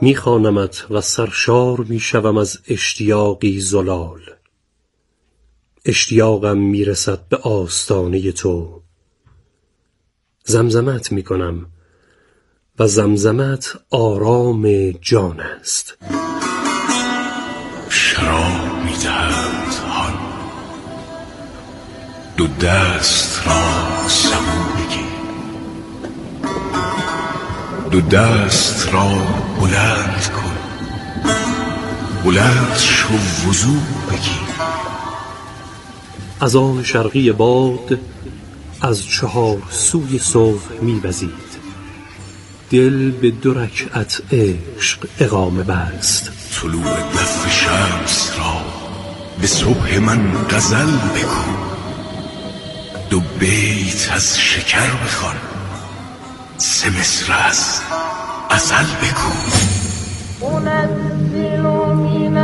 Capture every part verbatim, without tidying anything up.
میخوانمت و سرشار میشوم از اشتیاقی زلال. اشتیاقم میرسد به آستانه تو. زمزمت میکنم و زمزمت آرام جان است. شراب میدهند هان، دو دست را سبو بگیر، دو دست را بلند کن، بلند شو وضو بگیر. از آن شرقی باد از چهار سوی صبح می‌وزید. دل به دو رکعت عشق اقامه بست. طلوع دف شمس را به صبح من غزل بگو، دو بیت از شکر بخوان، سه مصر از ازل بگو. منزل من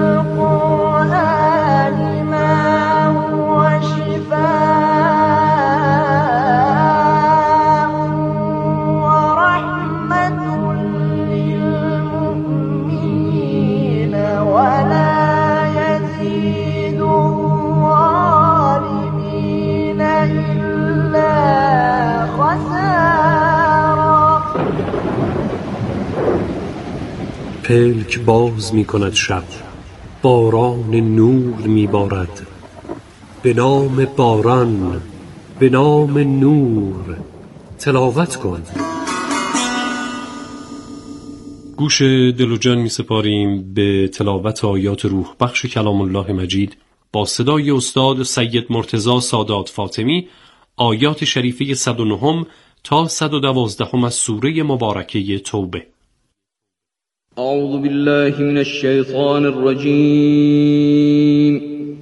القرآن ما هو شفاء ورحمة للمؤمنين ولا يزيد الظالمين إلا خسارا. پلک باز می کند شب، باران نور می بارد. به نام باران، به نام نور تلاوت کن. گوش دل و جان می سپاریم به تلاوت آیات روح بخش کلام الله مجید با صدای استاد سید مرتضی سادات فاطمی، آیات شریفه صد و نه تا صد و دوازده از سوره مبارکه توبه. أعوذ بالله من الشيطان الرجيم.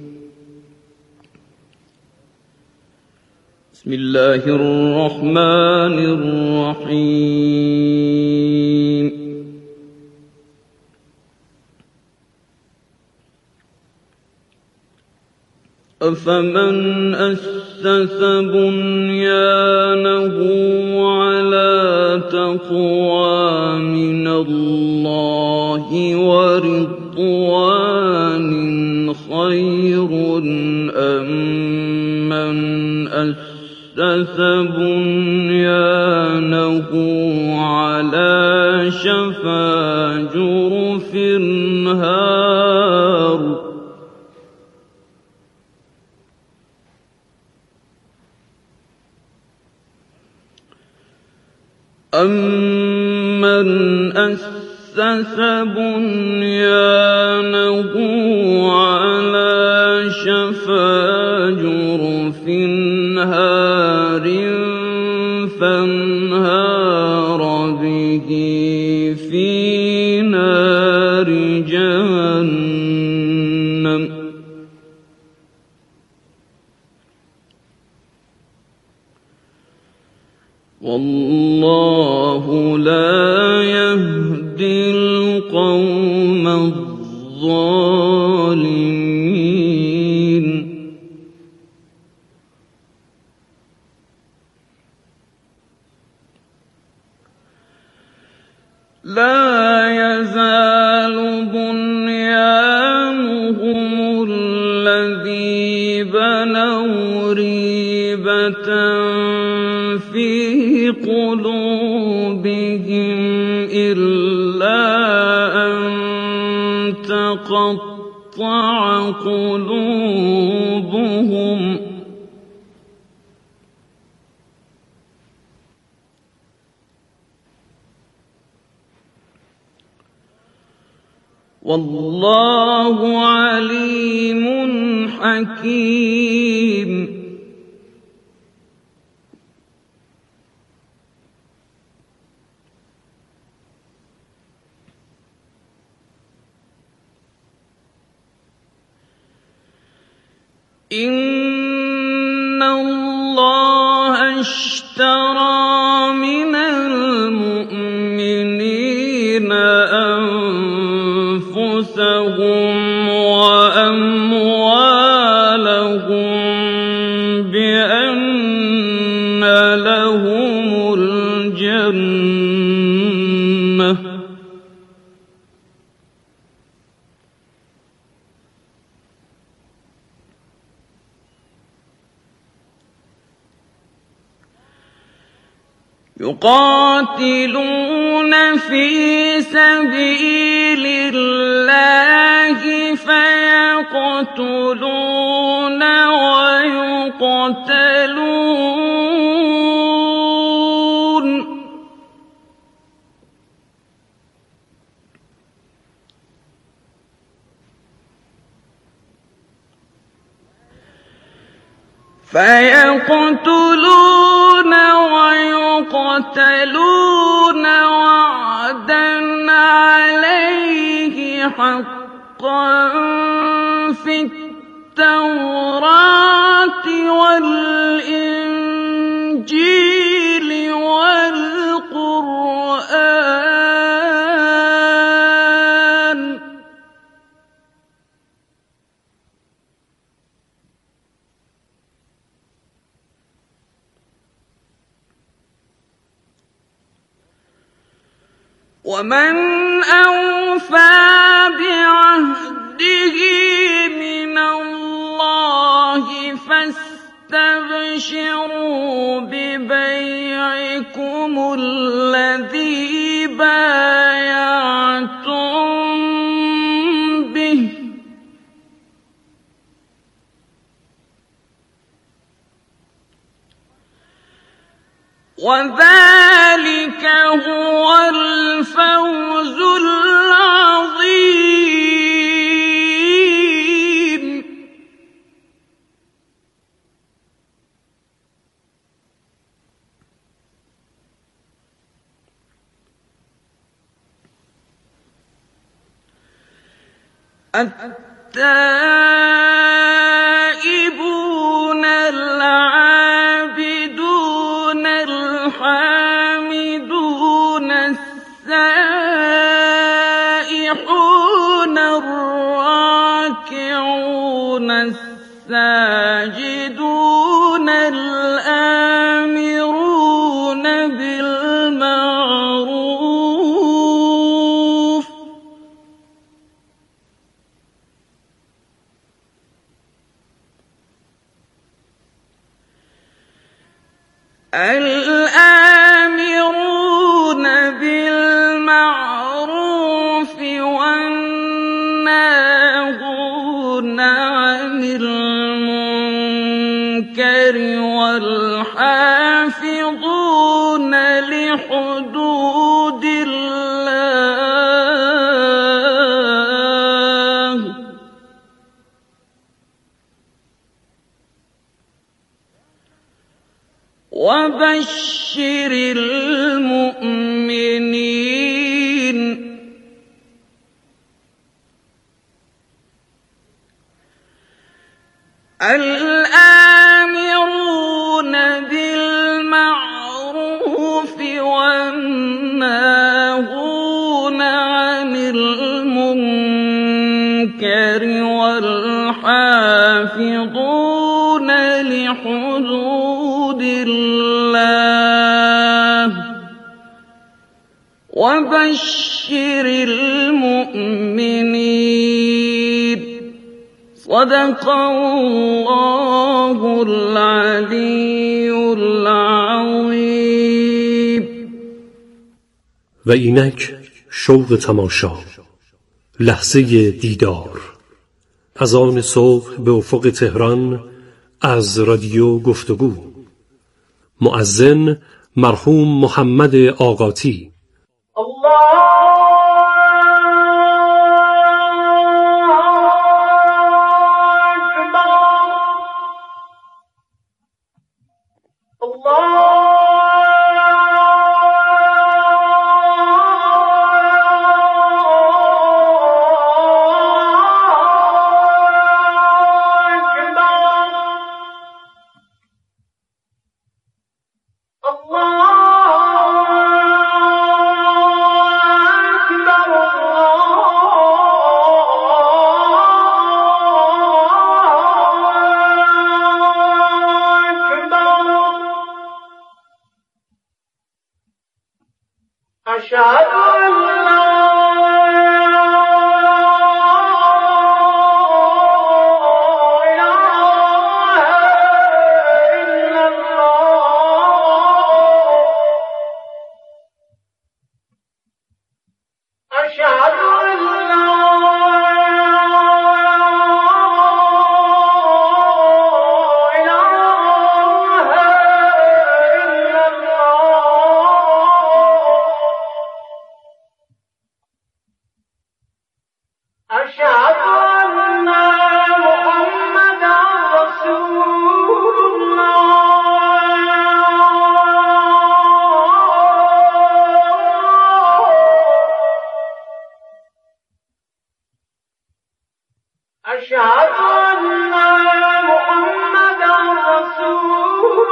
بسم الله الرحمن الرحيم. أفمن أسس بنيانه على تقوى من الله ورضوان خير أم من أسس بنيانه على شفا جرف هار. أَمَّنْ أَسَّسَ بُنْيَانَهُ عَلَى شَفَا جُرُفٍ هَارٍ فَانْهَارَ بِهِ فِي نَارِ جَهَنَّمَ والله لا يهدي القوم الظالمين. لا يزال بنيانهم الذي بنوا ريبة في قلوبهم إلا أن تقطع قلوبهم والله عليم حكيم. إن الله اشترى من المؤمنين أنفسهم وأموالهم بأن لهم الجنة يقاتلون في سبيل الله فيقتلون ويقتلون فيقتلون ويقتلون وعدا عليه حقا في التوراة والإنجيل والقرآن ومن أوفى بعهده من الله فاستبشروا ببيعكم الذي بايعتم به وذلك هو الفوز العظيم. التائبون العابدون الحامدون السائحون الراكعون الساجدون الآمرون بالمعروف الآمرون بالمعروف والناهون عن المنكر والحافظون لحدود الله وبشر المؤمنين. الآمرون بالمعروف والناهون عن المنكر والحافظون لحدود الله وبشر المؤمنين. صدق الله العلی العظیم. و اینک شوق تماشا، لحظه دیدار، از آن صبح به افق تهران، از رادیو گفتگو. مؤذن مرحوم محمد آقاتی. الله الله أشهد أن محمدا رسول الله أشهد أن محمدا رسول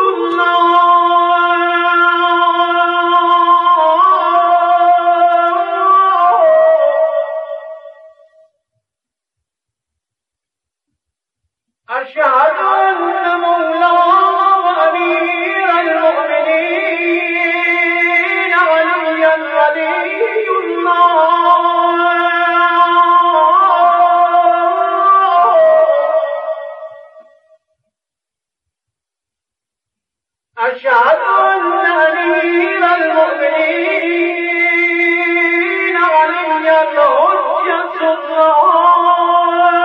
أشهد أن مولانا وأمير المؤمنين عليا ولي الله أشهد أن أمير المؤمنين عليا الحجة الله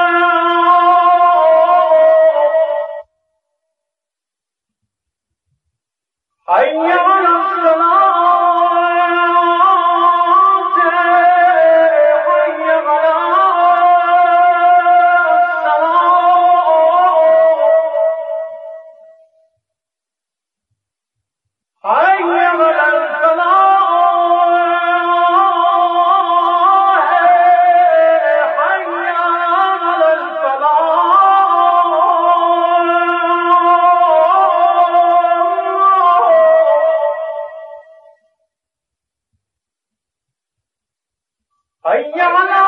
حي على الصلاة حي على الصلاة حي على الفلاح حي على الفلاح حي على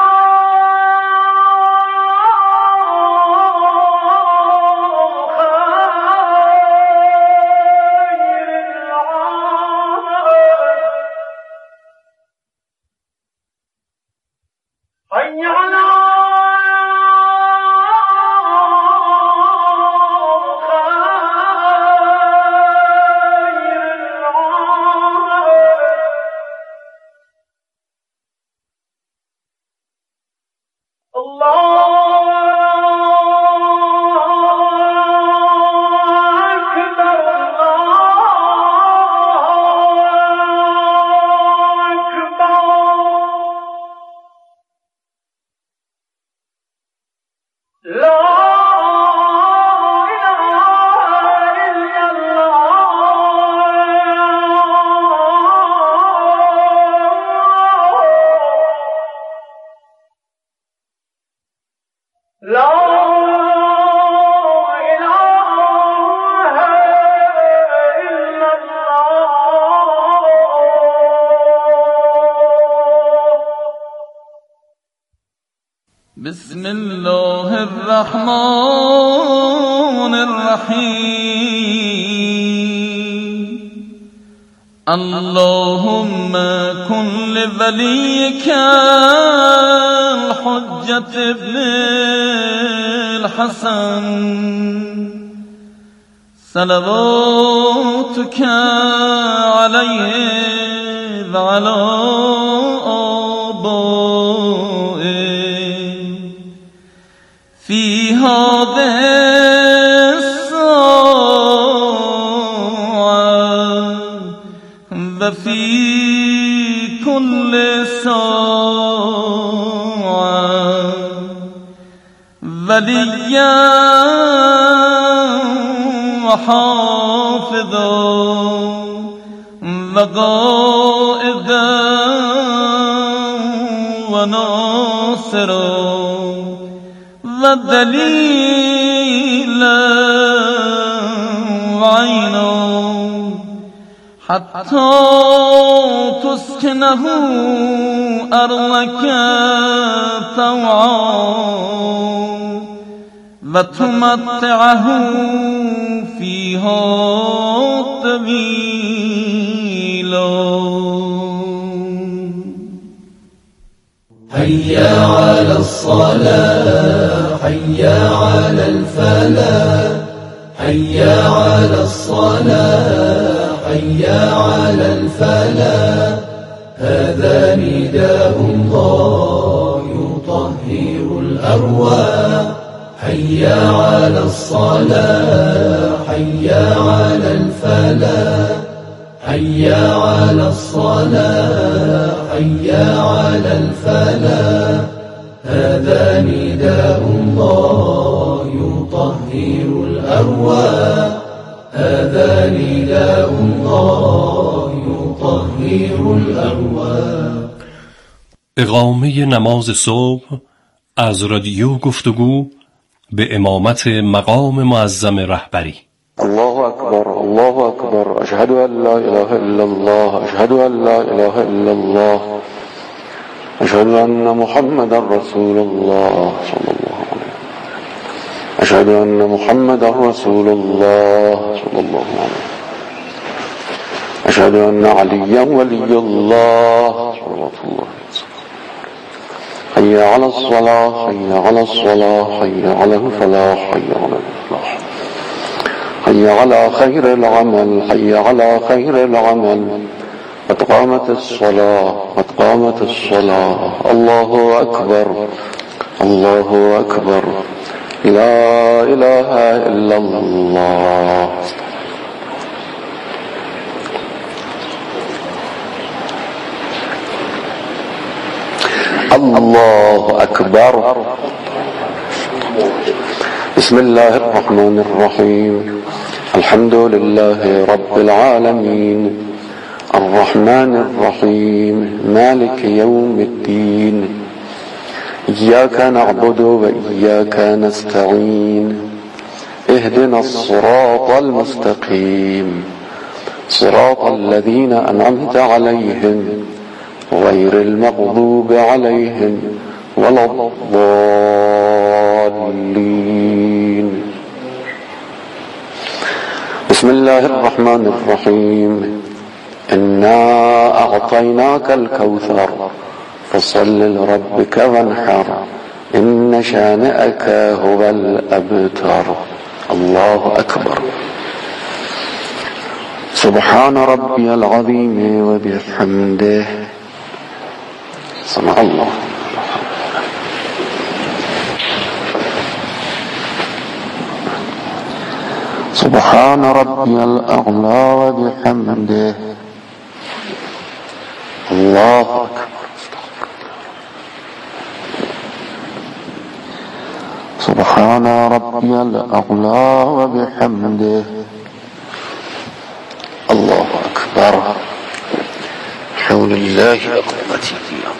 حي على بسم الله الرحمن الرحيم اللهم كن لوليك الحجة ابن الحسن صلواتك عليه وعلى في هذه الساعة وفي كل ساعة وليا وحافظا وقائدا وناصرا ودليلا وعينا حتى تسكنه أرضك طوعا وتمتعه فيها طويلا. حيا على الصلاة حيا على الفلاح حيا على الصلاة حيا على الفلاح هذا نداء الله يطهر الأرواح حيا على الصلاة حيا على الفلاح حيا على الصلاة حيا على الفلاح هذا نداء الله يطهر الأرواح هذا نداء الله يطهر الأرواح. اقامه نماز صبح از رادیو گفتگو به امامت مقام معظم رهبری. الله أكبر الله أكبر أشهد أن لا إله إلا الله أشهد أن لا إله إلا الله أشهد أن محمد رسول الله صلى الله عليه وسلم أشهد أن محمد رسول الله صلى الله عليه وسلم أشهد أن عليا ولي الله صلوات الله حي على الصلاة حي على الصلاة حي على الفلاح حي على الفلاح حي على خير العمل حي على خير العمل قد قامت الصلاة قد قامت الصلاة. الله أكبر الله أكبر لا إله إلا الله. الله أكبر. بسم الله الرحمن الرحيم الحمد لله رب العالمين الرحمن الرحيم مالك يوم الدين إياك نعبد وإياك نستعين اهدنا الصراط المستقيم صراط الذين أنعمت عليهم غير المغضوب عليهم ولا الضالين. بسم الله الرحمن الرحيم إنا أعطيناك الكوثر فصل لربك وانحر إن شانئك هو الأبتر. الله أكبر. سبحان ربي العظيم وبحمده سمع الله. سبحان ربي الأعلى وبحمده. الله أكبر. سبحان ربي الأعلى وبحمده. الله أكبر. حول الله وقوته.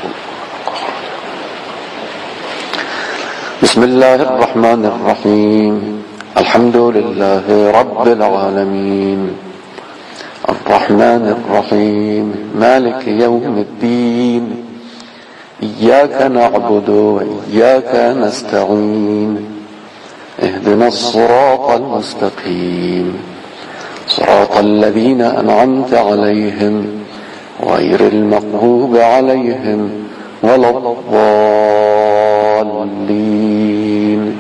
بسم الله الرحمن الرحيم الحمد لله رب العالمين الرحمن الرحيم مالك يوم الدين إياك نعبد وإياك نستعين اهدنا الصراط المستقيم صراط الذين أنعمت عليهم غير المغضوب عليهم ولا الضالين.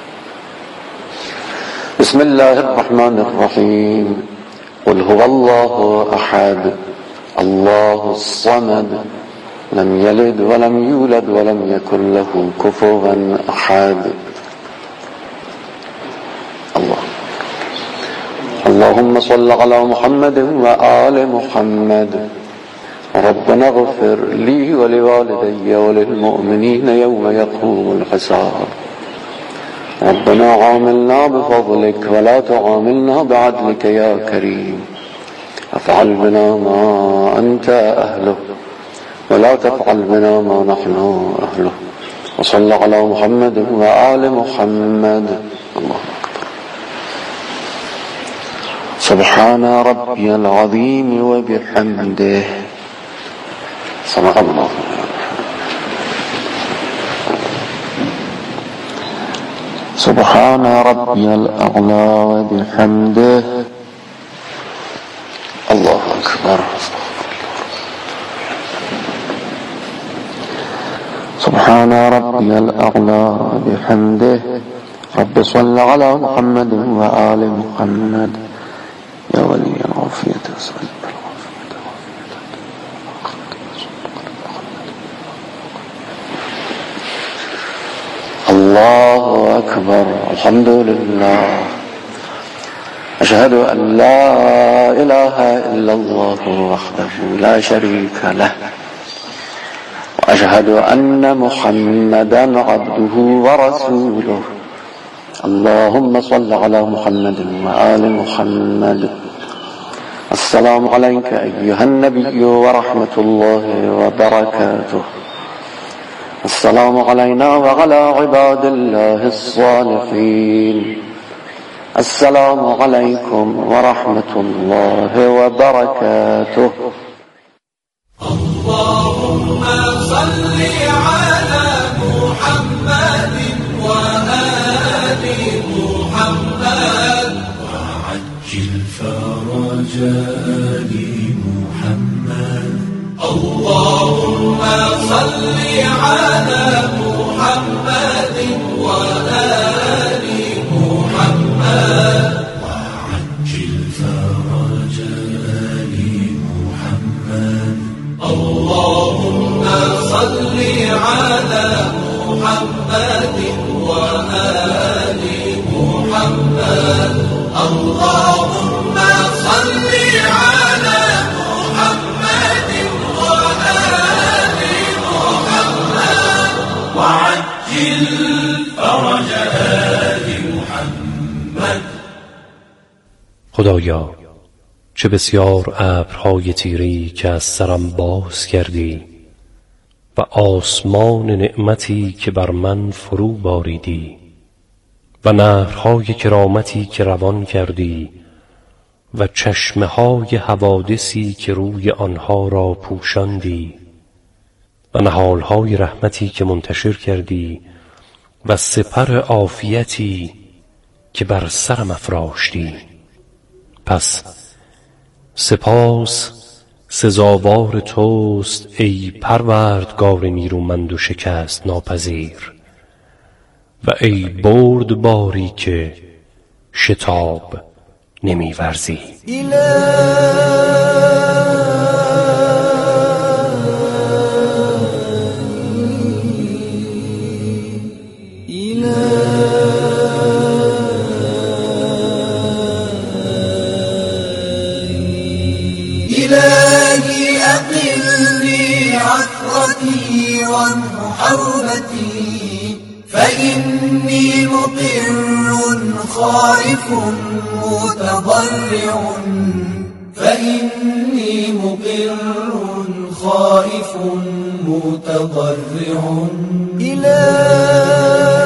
بسم الله الرحمن الرحيم قل هو الله أحد الله الصمد لم يلد ولم يولد ولم يكن له كفوا أحد. الله. اللهم صل على محمد وآل محمد. ربنا اغفر لي ولوالدي وللمؤمنين يوم يقوم الحساب. ربنا عاملنا بفضلك ولا تعاملنا بعدلك يا كريم. افعل بنا ما أنت أهله ولا تفعل بنا ما نحن أهله. وصل على محمد وآل محمد. الله أكبر. سبحان ربي العظيم وبحمده سمع الله. سبحان ربي الأعلى وبحمده. الله أكبر. سبحان ربي الأعلى وبحمده. رب صل على محمد وآل محمد يا ولي العافية وسلم. الله أكبر. الحمد لله. أشهد أن لا إله إلا الله وحده لا شريك له أشهد أن محمدا عبده ورسوله اللهم صل على محمد وآل محمد. السلام عليك أيها النبي ورحمة الله وبركاته. السلام علينا وعلى عباد الله الصالحين. السلام عليكم ورحمة الله وبركاته. اللهم صل على محمد وآل محمد وعجل فرج آل محمد. اللهم صل على محمد وآل محمد وعجل فرج آل محمد. اللهم صل على محمد وآل محمد. اللهم صل على محمد وآل محمد وعجل فرج آل محمد. خدایا چه بسیار ابرهای تیری که از سرم باز کردی و آسمان نعمتی که بر من فرو باریدی و نهرهای کرامتی که روان کردی و چشمه های حوادثی که روی آنها را پوشاندی و نهالهای رحمتی که منتشر کردی و سپر عافیتی که بر سرم افراشتی. پس سپاس سزاوار توست ای پروردگار نیرومند و شکست ناپذیر و ای بردباری که شتاب نمی ورزی. إلهي أقلني عثرتي وامح حربتي فإني مقر خائف متضرع فإني مقر خائف متضرع إلهي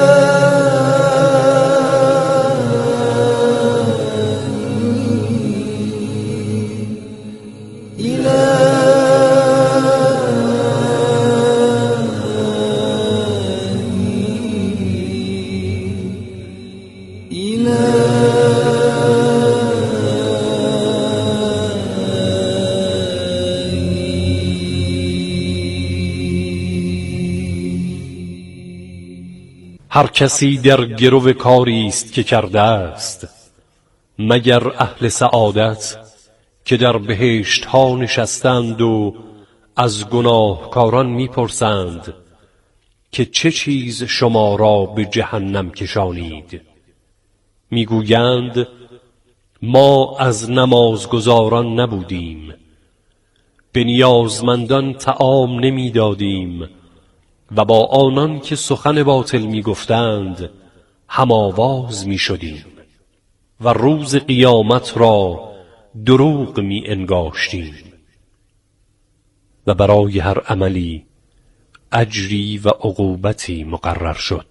هر کسی در گرو کاری است که کرده است مگر اهل سعادت که در بهشت ها نشستند و از گناهکاران میپرسند که چه چیز شما را به جهنم کشانید. میگویند ما از نمازگزاران نبودیم، به نیازمندان طعام نمیدادیم و با آنان که سخن باطل میگفتند هم آواز میشدیم و روز قیامت را دروغ می انگاشتیم و برای هر عملی اجری و عقوبتی مقرر شد.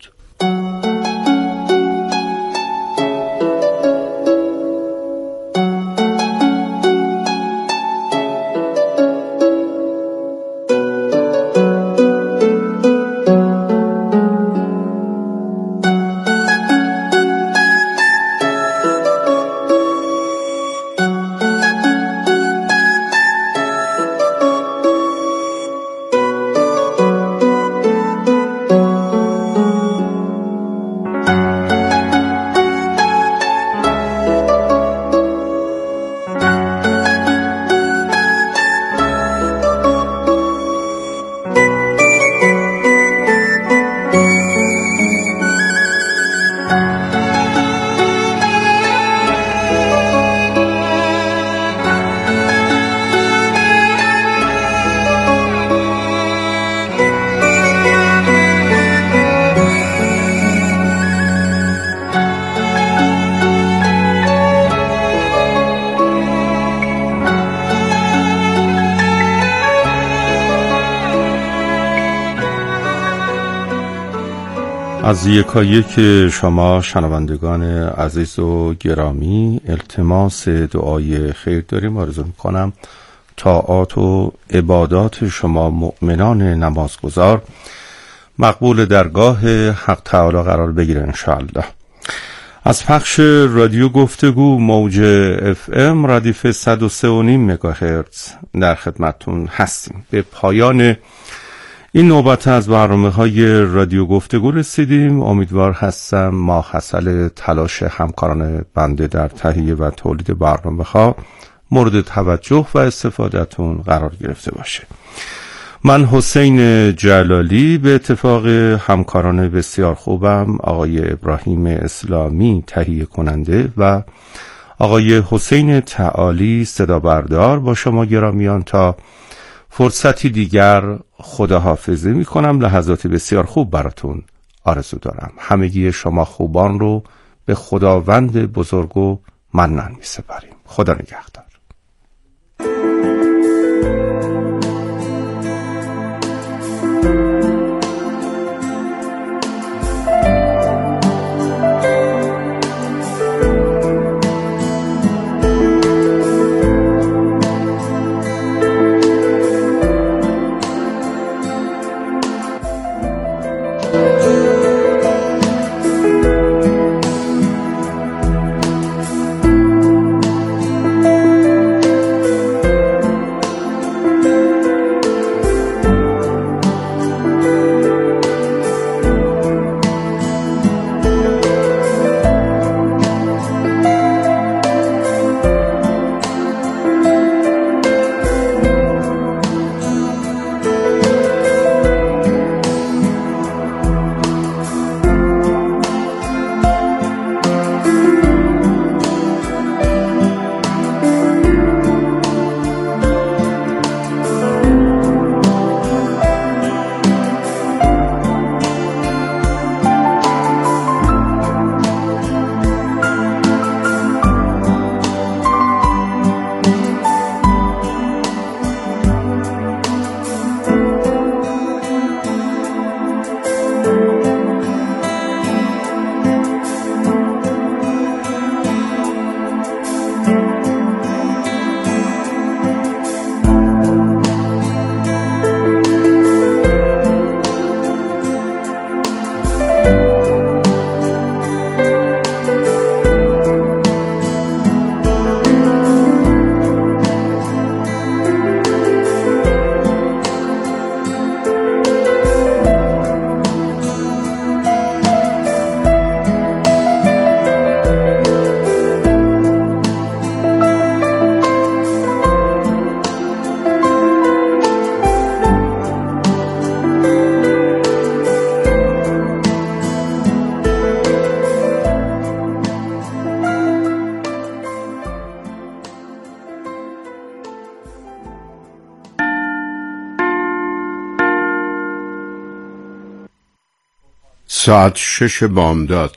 از یکایک شما شنوندگان عزیز و گرامی التماس دعای خیر داریم. آرزو میکنم طاعات و عبادات شما مؤمنان نمازگزار مقبول درگاه حق تعالی قرار بگیره انشاءالله. از پخش رادیو گفتگو موج اف ام ردیف صد و سه و نیم مگاهرتز در خدمتتون هستیم. به پایان این نوبت از برنامه‌های رادیو گفتگو رسیدیم. امیدوار هستم ما حاصل تلاش همکاران بنده در تهیه و تولید برنامه‌ها مورد توجه و استفادهتون قرار گرفته باشه. من حسین جلالی به اتفاق همکاران بسیار خوبم آقای ابراهیم اسلامی تهیه کننده و آقای حسین تعالی صدا بردار با شما گرامیان تا فرصتی دیگر خداحافظی می کنم. لحظات بسیار خوب براتون آرزو دارم. همگی شما خوبان رو به خداوند بزرگ و منن می سپاریم. خدا نگهدار. ساعت شش بامداد.